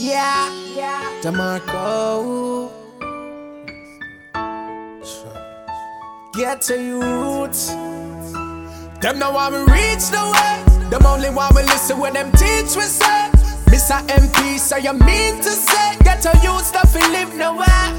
Yeah, DeMarco. Get to you roots. Them know why we reach the way. Them only want we listen when them teach we say. Mr. MP, so you mean to say get to you stuff and live nowhere.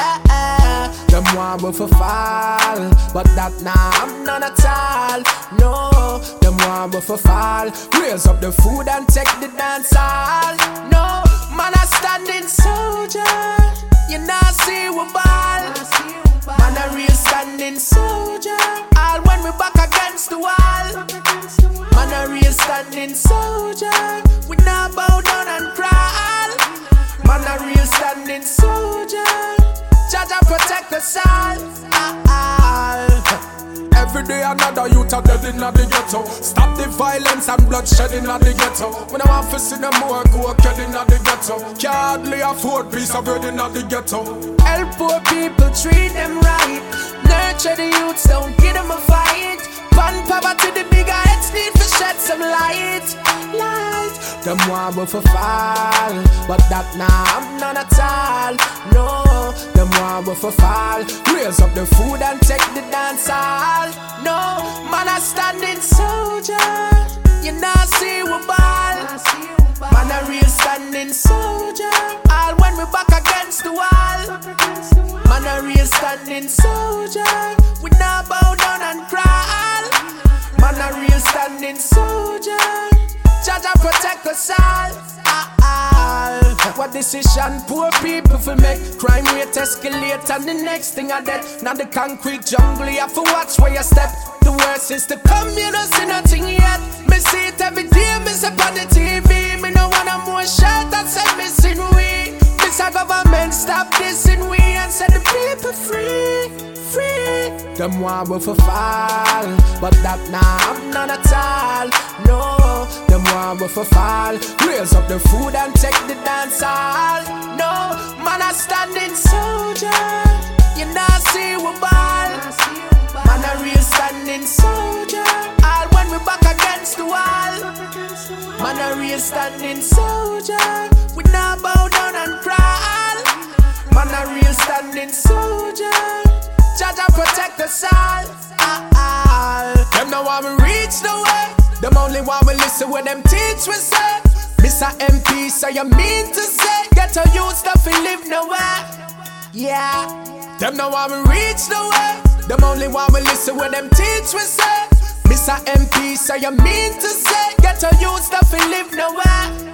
Them want we for fall, but that nah I'm none at all. No, them want we for fall. Raise up the food and take the dance hall. No, man a standing soldier. You not see we ball. Man a real standing soldier. All when we back against the wall. Man a real standing soldier. We not bow down and crawl. Man a real standing soldier. Jaja protect us all. Every day another youth are dead inna the ghetto. Stop the violence and bloodshed inna the ghetto. When I want to see them more go killed inna the ghetto. Can't hardly afford piece of bread inna the ghetto. Help poor people, treat them right. Nurture the youths, don't give them a fight. Pan poverty, the bigger heads need to shed some light. Them want we for fall, but that nah I'm none at all. No, them want we for fall. Raise up the food and take the dance hall. No, man a standing soldier. You not see we ball. Man a real standing soldier. All when we back against the wall. Man a real standing soldier. We not bow down and crawl. Man a real standing soldier. Jaja protect us all. What decision poor people for make? Crime rate escalate and the next thing are dead. Now the concrete jungle, you have to watch where you step. The worst is to come, you don't see nothing yet. Me see it every day, me see on the TV. Me no want no more shot and say missing we. Miss a government stop dissing we and set the people free. Them want we for fall, but that nah I'm none at all. No, them want we for fall. Raise up the food and take the dance hall. No, man a standing soldier. You not see we ball. Man a real standing soldier. All when we back against the wall. Man a real standing soldier. We not bow down and crawl. Man a real standing soldier. Jaja protect us all. Them know why we reach the way. Them only want we listen when them teach we say. Mr. MP, so you mean to say get to you stuff and live nowhere. Yeah. Them know why we reach the way. Them only want we listen when them teach we say. Mr. MP, so you mean to say get to you stuff and live nowhere.